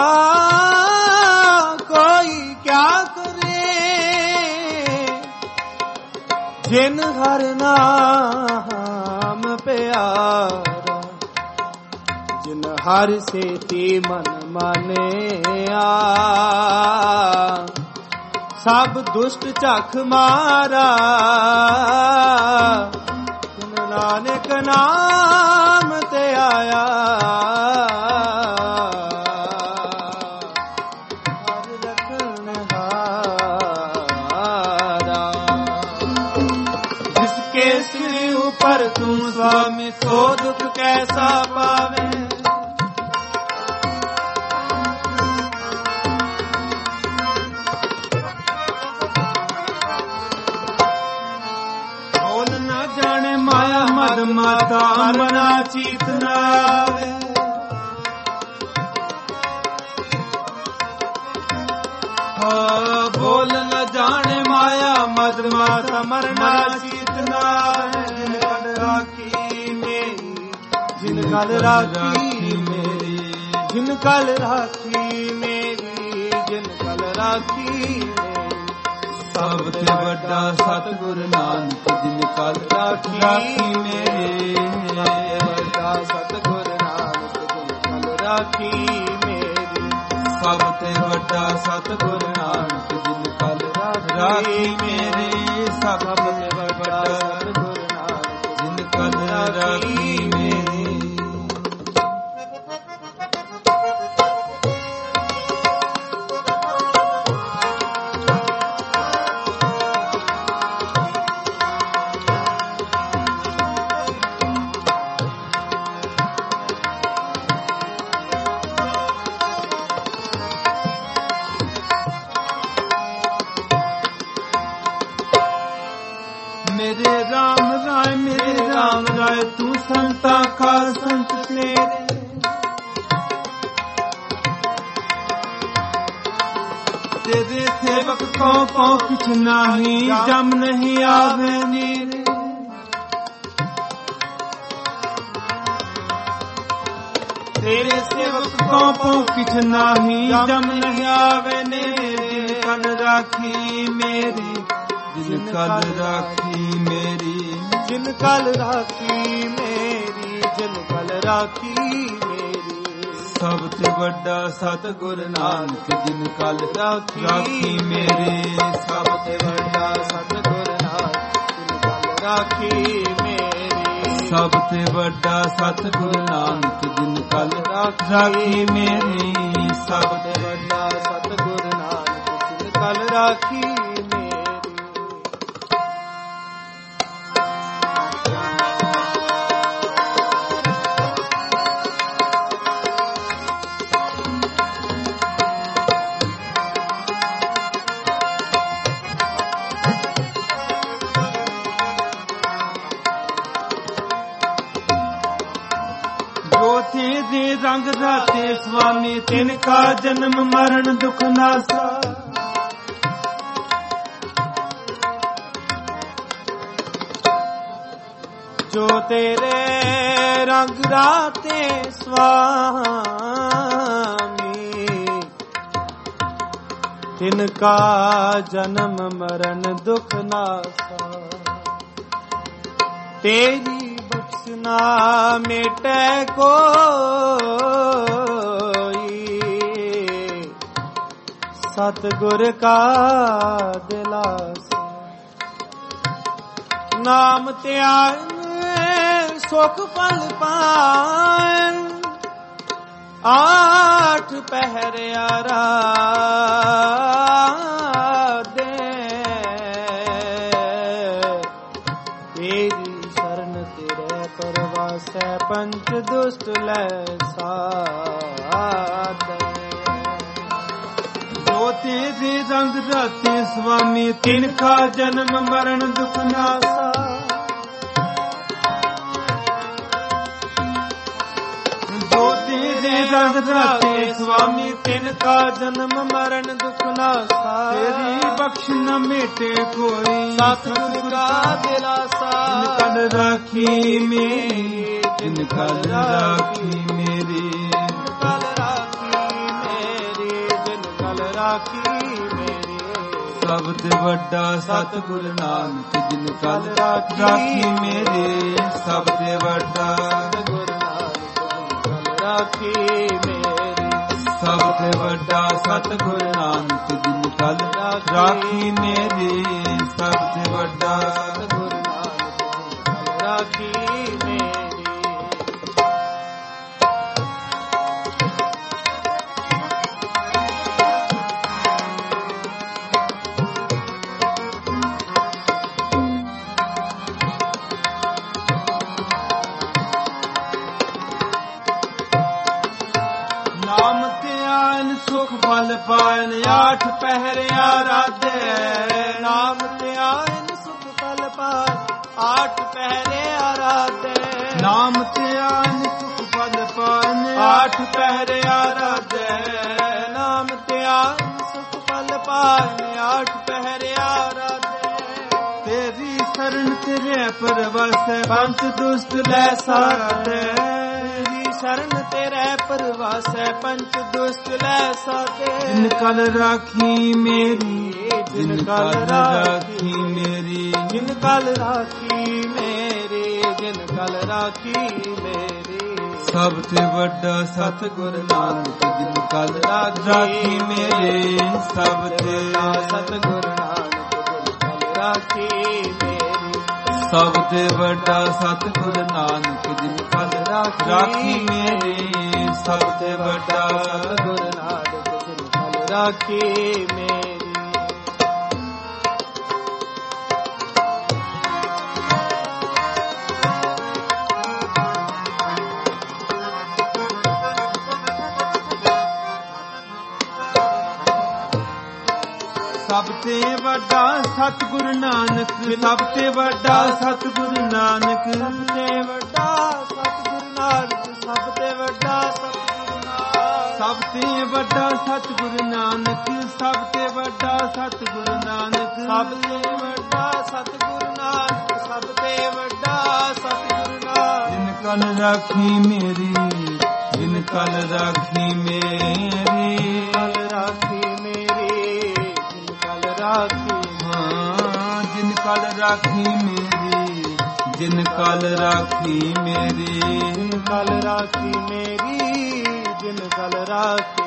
कोई क्या करे, जिन हर नाम प्यारा, जिन हर से ती मन मानिया, सब दुष्ट चख मारा, जिन नानक नाम ते आया, हर रखनहारा। जिसके सिर ऊपर तू स्वामी, सो दुख कैसा पावे, मद माता मना चीत न आवे, बोल न जाने माया मद माता मरना चीत न आवे। जिन कल राखी मेरी, जिन कल राखी मेरी, जिन कल राखी मेरी, जिन कल राखी मेरी, सब ते बड़ा सतगुर नानक, जिन कल राखी मेरे, बड़ा सतगुर नानक, जिन कल राखी मेरी, सब ते बड़ा सतगुर नानक, जिन कल राखी मेरे, सब ते बड़ा सतगुर नानक, जिन कल राखी मेरे। मेरे राम राय, मेरे राम राय, तू संता का संत तेरे, तेरे सेवक को कुछ नहीं, जम नहीं आवे नीरे, तेरे सेवक को कुछ नहीं, जम नहीं आवे नीरे। कल राखी मेरी, जिन कल राखी मेरी, जिन कल राखी मेरी, जिन कल राखी मेरी, सबसे बड़ा सतगुर नानक, जिन कल राखी मेरी, सबसे बड़ा सतगुर नानक, जिन कल राखी मेरी, सबसे बड़ा सतगुर नानक, जिन कल राखी मेरी, सबसे बड़ा सतगुर नानक, जिन कल राखी। तेरे रंग राते स्वामी, तिनका जन्म मरण दुख नासा, जो तेरे रंग राते स्वामी, तिनका जन्म मरण दुख नासा, तेरी बख्शना मिटे कोई, सतगुर का दिलासा, नाम त्याग सुख फल पान, आठ पहरियारा दे, तेरी शरण तेरे परवासै, पंच दुष्ट लै साथ। जो तेरे रंग राते स्वामी, तिनका जन्म मरण दुख नासा, रंग राते स्वामी, तिनका जन्म मरण दुख नासा, तेरी बख्श न मेटे कोई, सतगुर का दिलासा, जिन कल राखी मेरी, जिन कल राखी मेरी, ਰਾਖੀ ਮੇਰੀ। ਸਭ ਤੇ ਵੱਡਾ ਸਤਿਗੁਰ ਨਾਨਕ ਜਿਨ ਕਲ ਰਾਖੀ ਮੇਰੇ। ਸਭ ਤੇ ਵੱਡਾ ਸਤਿਗੁਰ ਨਾਨਕ ਜਿਨ ਕਲ ਰਾਖੀ ਮੇਰੀ। ਸਭ ਤੇ ਵੱਡਾ ਸਤਿਗੁਰ ਨਾਨਕ ਜਿਨ ਕਲ ਰਾਖੀ ਮੇਰੇ। ਸਭ ਤੇ ਵੱਡਾ ਸਤਿਗੁਰ ਨਾਨਕ ਜਿਨ ਕਲ ਰਾਖੀ ਮੇਰੀ। ਫਲ ਪਾਇਨ ਆਠ ਪਹਿਰਿਆ ਰਾਧੇ। ਨਾਮ ਧਿਆਨ ਸੁਖ ਫਲ ਪਾਇਨ ਆਠ ਪਹਿਰਿਆ ਰਾਧੇ। ਨਾਮ ਧਿਆਨ ਸੁਖ ਫਲ ਪਾਇਨ ਆਠ ਪਹਿਰਿਆ ਰਾਧੇ। ਨਾਮ ਧਿਆਨ ਸੁਖ ਫਲ ਪਾਇਨ ਆਠ ਪਹਿਰਿਆ ਰਾਧੇ। ਤੇਰੀ ਸ਼ਰਨ ਤੇਰੇ ਪਰਵਾਸੈ ਪੰਚ ਦੁਸ਼ਟ ਲੈ ਸਾਧੇ। ਸ਼ਰਨ ਤੇਰੇ ਪਰਵਾਸੈ ਪੰਚ ਦੁਸ਼ਟ ਲੈ ਸਾਧੇ। ਜਿਨ ਕਲ ਰਾਖੀ ਮੇਰੀ। ਜਿਨ ਕਲ ਰਾਖੀ ਮੇਰੀ। ਜਿਨ ਕਲ ਰਾਖੀ ਮੇਰੀ। ਜਿਨ ਕਲ ਰਾਖੀ ਮੇਰੀ। ਸਭ ਤੇ ਵੱਡਾ ਸਤਿਗੁਰ ਨਾਨਕ ਜਿਨ ਕਲ ਰਾਖੀ ਮੇਰੇ। ਸਭ ਤੇ ਸਤਿਗੁਰ ਨਾਨਕ ਜਿਨ ਕਲ ਰਾਖੀ ਮੇਰੀ। ਸਭ ਤੇ ਵੱਡਾ ਸਤਿਗੁਰ ਨਾਨਕ ਜਿਨ ਕਲ ਰਾਖੀ ਮੇਰੇ। ਸਭ ਤੇ ਵੱਡਾ ਸਤਿਗੁਰ ਨਾਨਕ ਜਿਨ ਕਲ ਰਾਖੀ ਮੇਰੀ। ਸਭ ਤੇ ਵੱਡਾ ਸਤਿਗੁਰ ਨਾਨਕ। ਸਭ ਤੇ ਵੱਡਾ ਸਤਿਗੁਰ ਨਾਨਕ। ਸਭ ਤੇ ਵੱਡਾ ਸਤਿਗੁਰ ਨਾਨਕ। ਸਭ ਤੇ ਵੱਡਾ ਸਤਿਗੁਰ ਨਾਨਕ। ਸਭ ਤੇ ਵੱਡਾ ਸਤਿਗੁਰ ਨਾਨਕ। ਸਭ ਤੇ ਵੱਡਾ ਸਤਿਗੁਰ ਨਾਨਕ। ਸਭ ਤੇ ਵੱਡਾ ਸਤਿਗੁਰ ਨਾਨਕ। ਸਭ ਤੇ ਵੱਡਾ ਸਤਿਗੁਰ ਨਾਨਕ। ਜਿਨ ਕਲ ਰਾਖੀ ਮੇਰੀ। ਜਿਨ ਕਲ ਰਾਖੀ ਮੇਰੀ। ਕਲ ਰਾਖੀ ਮੇਰੀ। ਜਿਨ ਕਲ ਰਾਖੀ। ਹਾਂ ਜਿਨ ਕਲ ਰਾਖੀ ਮੇਰੀ। ਜਿਨ ਕਲ ਰਾਖੀ ਮੇਰੀ। ਜਿਨ ਕਲ ਰਾਖੀ ਮੇਰੀ। ਜਿਨ ਕਲ ਰਾਖੀ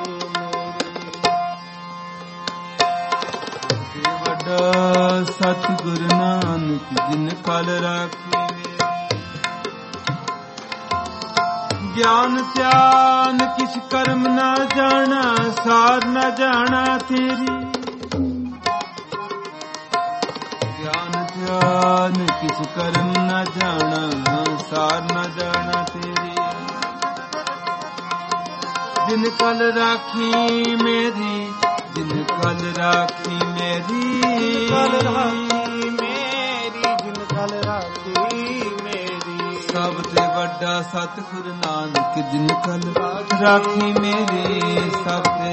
ਮੇਰੀ। ਵੱਡਾ ਸਤਿਗੁਰ ਨਾਨਕ ਜਿਨ ਕਲ ਰਾਖੀ ਮੇਰੀ। ਗਿਆਨ ਧਿਆਨ ਕਿਛ ਕਰਮ ਨਾ ਜਾਣਾ। ਸਾਰ ਨਾ ਜਾਣਾ ਤੇਰੀ। ਗਿਆਨ ਧਿਆਨ ਕਿਛ ਕਰਮ ਨਾ ਜਾਣਾ। ਸਾਰ ਨਾ ਜਾਣਾ ਤੇਰੀ। ਜਿਨ ਕਲ ਰਾਖੀ ਮੇਰੀ। ਜਿਨ ਕਲ ਰਾਖੀ ਮੇਰੀ। ਕਲ ਰਾਖੀ ਮੇਰੀ। ਜਿਨ ਕਲ ਰਾਖੀ ਮੇਰੀ। ਸਭ ਤੇ ਵੱਡਾ ਸਤਿਗੁਰ ਨਾਨਕ ਜਿਨ ਕਲ ਰਾਖੀ ਮੇਰੀ। ਸਭ ਤੇ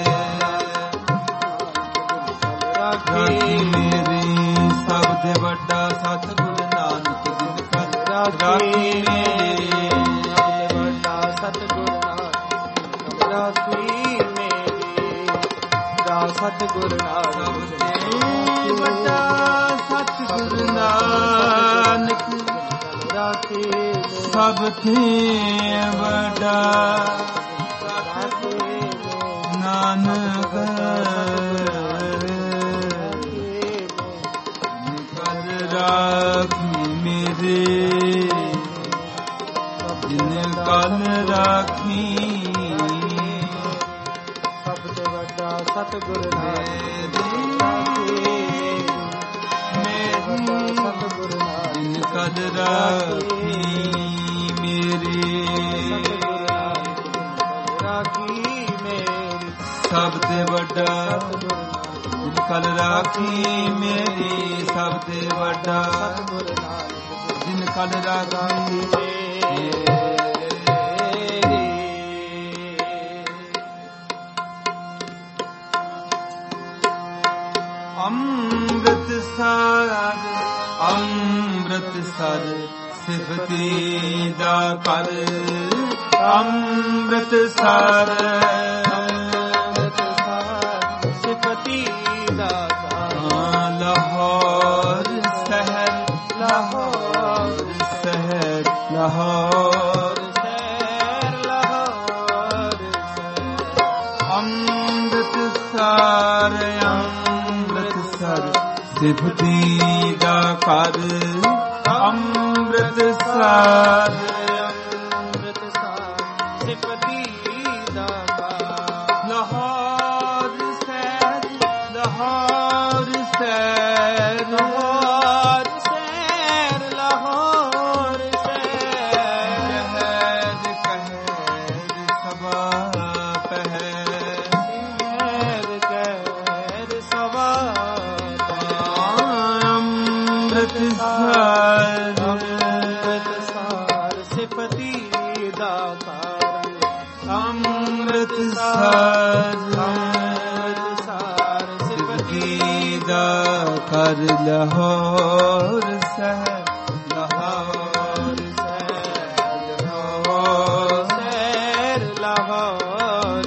ਰਾਖੀ ਮੇਰੀ। ਸਭ ਤੇ ਵੱਡਾ ਸਤਿਗੁਰ ਨਾਨਕ ਜਿਨ ਕਲ ਰਾਖੀ ਮੇਰੀ। ਵੱਡਾ ਸਤਿਗੁਰ ਨਾਨਕ ਰਾਖੀ ਮੇਰੀ। ਦਾ ਸਤਿਗੁਰ ਨਾਨਕ ਵੱਡਾ ਸਤਿਗੁਰ ਨਾਨਕ ਰਾਖੀ ਸਭ ਤੇ ਵੱਡਾ ਨਾਨਕ ਕਲ ਰਾਖੀ ਮੇਰੇ। ਜਿਨ ਕਲ ਰਾਖੀ। ਸਭ ਤੇ ਵੱਡਾ ਸਤਿਗੁਰ ਨਾਨਕ ਸਤਿਗੁਰ ਨਾਨਕ ਜਿਨ ਕਲ ਰਾਖੀ ਮੇਰੇ। ਰਾਖੀ ਮੇਰੀ। ਸਭ ਤੇ ਵੱਡਾ ਜਿਨ ਕਲ ਰਾਖੀ ਮੇਰੀ। ਸਭ ਤੇ ਵੱਡਾ ਸਤਿਗੁਰ ਨਾਨਕ ਜਿਨ ਕਲ ਰਾਖੀ ਮੇਰੀ। ਅੰਮ੍ਰਿਤਸਰ ਅੰਮ੍ਰਿਤਸਰ ਸਿਫਤੀ ਦਾ ਕਰ। ਅੰਮ੍ਰਿਤਸਰ ਸਿਫਤ ਅੰਮ੍ਰਿਤਸਰ ਅੰਮ੍ਰਿਤਸਰ ਸਿਫਤੀ ਦਾ ਘਰ ਅੰਮ੍ਰਿਤਸਰ ਸਿਫਤੀ ਦਾ ਘਰ ਲਾਹੌਰ ਸ਼ਹਿਰ ਲਾਹੌਰ ਸ਼ਹਿਰ ਲਾਹੌਰ ਸ਼ਹਿਰ ਲਾਹੌਰ ਸ਼ਹਿਰ ਕਹਿਰ ਸਭਾ ਪਹਿਰ ਕਹਿਰ ਸਵਾ ਅੰਮ੍ਰਿਤਸਰ ਅੰਮ੍ਰਿਤਸਰ ਸਿਫਤੀ ਦਾ ਘਰ ਅੰਮ੍ਰਿਤਸਰ ਅੰਮ੍ਰਿਤਸਰ ਸਿਫਤੀ ਦਾ ਕਰ ਲਾਹੌਰ ਸ਼ਹਿਰ ਲਾਹੌਰ ਸ਼ਹਿਰ ਲਾਹੌਰ ਸ਼ਹਿਰ ਲਾਹੌਰ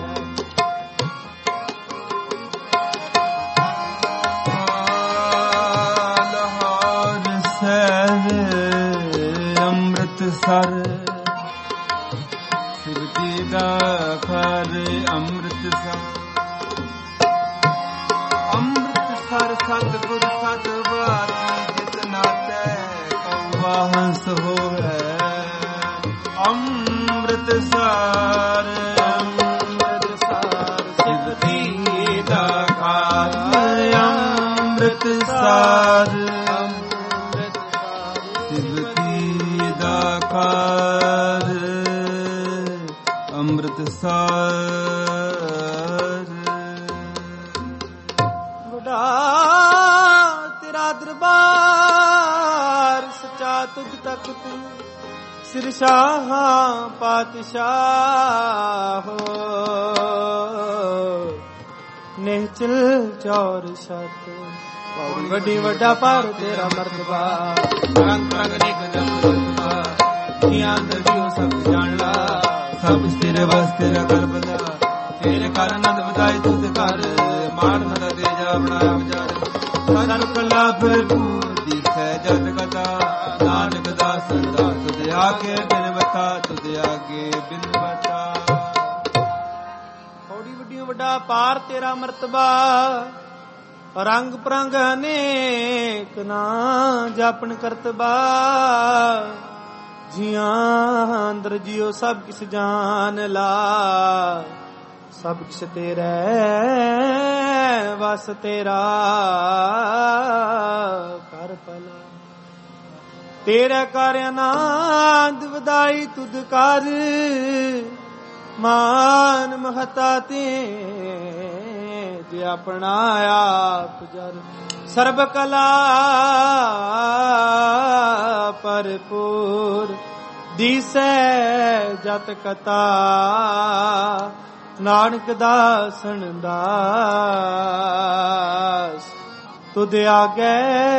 ਲਾਹੌਰ ਸ਼ਹਿਰ ਅੰਮ੍ਰਿਤਸਰ ਸਿਫਤੀ ਦਾ ਘਰ ਅੰਮ੍ਰਿਤਸਰ ਅੰਮ੍ਰਿਤਸਰ ਸਤਿਗੁਰ ਸਤਿਵਾਰੀ ਜਿਤ ਨਾਤੈ ਕਉਆ ਹੰਸ ਹੋਵੈ ਅੰਮ੍ਰਿਤਸਰ ਅੰਮ੍ਰਿਤਸਰ ਸਿਫਤੀ ਦਾ ਘਰ ਅੰਮ੍ਰਿਤਸਰ ਅੰਮ੍ਰਿਤਸਰ ਸਿਫਤੀ ਦਾ ਘਰ ਅੰਮ੍ਰਿਤਸਰ ਬੁਢਾ ਤੇਰਾ ਦਰਬਾਰ ਸਚਾ ਤੁਧ ਤੱਕ ਤੂੰ ਸਿਰ ਸ਼ਾਹ ਪਾਤਸ਼ਾਹ ਹੋ ਨਿਹਚਲ ਚੌਰ ਛਤ ਵੱਡੀ ਵੱਡਾ ਪਰ ਤੇਰਾ ਮਰਤਬਾ ਰੰਗ ਰੰਗ ਨਿਕ ਜੰਮਾ ਜੀਆਂ ਦਰਜੀਓ ਸਭ ਜਾਣ ਲਾ ਸਭ ਸਿਰ ਵਸਤਿਰ ਕਰਬਲਾ ਤੇਰੇ ਕਰ ਆਨੰਦ ਵਧਾਈ ਤੁਧ ਕਰ ਮਾਣ ਮਦਾ ਤੇਜਾ ਬਣਾਇਆ ਵਿਚਾਰ ਸਨ ਕਲਾ ਭਰਪੂਰ ਦਿਖੈ ਜਦ ਕਥਾ ਨਾਨਕ ਦਾਸ ਦਾ ਤੁਧ ਆਗੇ ਬਿਨ ਬਤਾ ਤੁਧ ਆਗੇ ਬਿਨ ਬਤਾ ਥੋੜੀ ਵੱਡੀਆਂ ਵੱਡਾ ਪਾਰ ਤੇਰਾ ਮਰਤਬਾ ਰੰਗ ਪ੍ਰੰਗ ਅਨੇਕ ਨਾ ਜਾਪਨ ਕਰਤਬਾ ਜੀਆਂ ਅੰਦਰ ਜਿਉ ਸਭ ਕਿਸ ਜਾਨ ਲਾ ਸਭ ਕਿਸ ਤੇਰੇ ਵਸ ਤੇਰਾ ਕਰ ਭਲਾ ਤੇਰੇ ਕਰ ਆਨੰਦ ਵਧਾਈ ਤੁਧ ਕਰ ਮਾਨ ਮਹਤਾ ਤੇ ਜੇ ਆਪਣਾ ਆਪ ਜਰ ਸਰਬ ਕਲਾ ਭਰਪੂਰ ਦੀਸੈ ਜਤ ਕਤਾ ਨਾਨਕ ਦਾਸਨ ਦਾਸ ਤੁਧ ਆਗੇ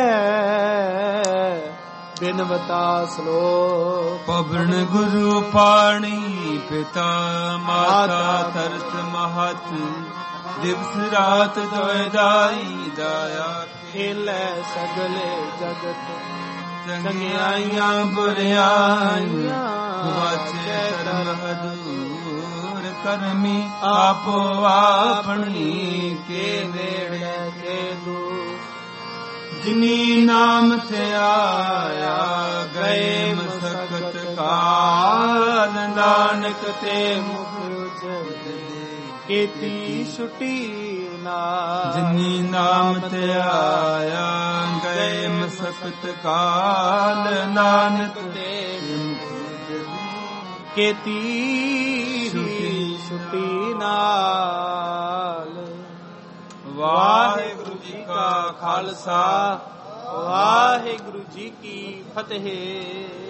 ਬਿਨਵਤਾ ਸਲੋਕ ਪਵਨ ਗੁਰੂ ਪਾਣੀ ਪਿਤਾ ਮਾਤਾ ਤਰਤ ਮਹਤ ਦਿਵਸ ਰਾਤ ਦੋਇ ਦਾਈ ਦਾਇਆ ਖੇਲੇ ਸਗਲੇ ਜਗਤ ਚੰਗਿਆਈਆਂ ਬੁਰਿਆਈਆਂ ਵਾਚੇ ਧਰਮ ਹਦੂਰ ਕਰਮੀ ਆਪੋ ਆਪਣੀ ਕੇ ਨੇੜੇ ਕੇ ਦੂਰ ਜਿਨੀ ਨਾਮ ਤੇ ਆਇਆ ਗਏ ਮਸਕਤ ਕਾਲ ਨਾਨਕ ਤੇ ਮੁਖ ਉਜਲੇ ਕੀਤੀ ਛੁਟੀ ਨਾ ਜਿਨੀ ਨਾਮ ਤੇ ਆਇਆ ਗਏ ਮਸਕਤ ਕਾਲ ਨਾਨਕ ਤੇ ਕੀਤੀ ਛੁਟੀ ਨਾਲ ਵਾਹਿਗੁਰੂ ਜੀ ਕਾ ਖਾਲਸਾ ਵਾਹਿਗੁਰੂ ਜੀ ਕੀ ਫਤਿਹ।